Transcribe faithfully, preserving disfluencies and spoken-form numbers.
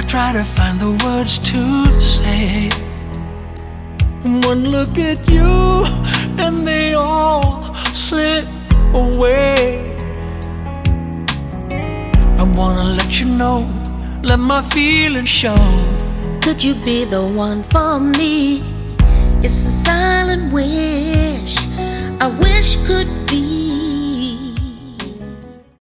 try to find the words to say. One look at you and they all slip away. I wanna let you know, let my feelings show. Could you be the one for me? It's a silent wish I wish could be